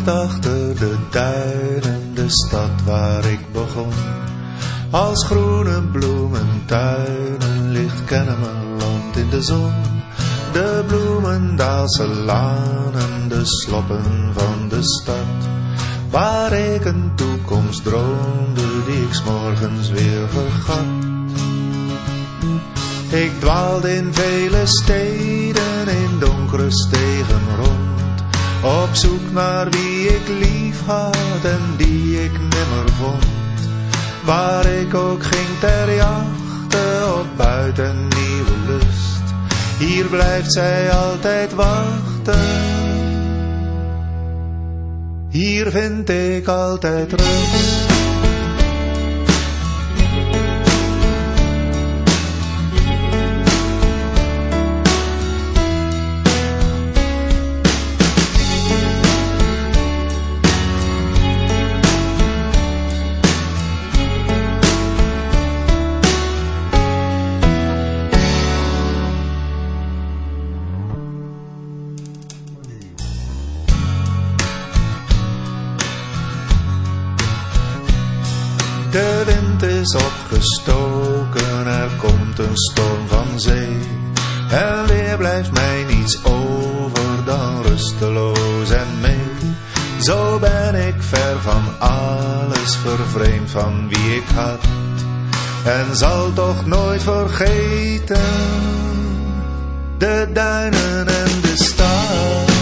wacht achter de duinen, de stad waar ik begon. Als groene bloementuinen ligt Kennemerland in de zon. De Bloemendaalse lanen, de sloppen van de stad, waar ik een toekomst droomde die ik 's morgens weer vergat. Ik dwaalde in vele steden, in donkere stegen rond, op zoek naar wie ik lief had en die ik nimmer vond. Waar ik ook ging ter jachte op buiten nieuwe lust, hier blijft zij altijd wachten. Hier vind ik altijd rust. De wind is opgestoken, er komt een storm van zee. En weer blijft mij niets over dan rusteloos en mee. Zo ben ik ver van alles, vervreemd van wie ik had. En zal toch nooit vergeten de duinen en de stad.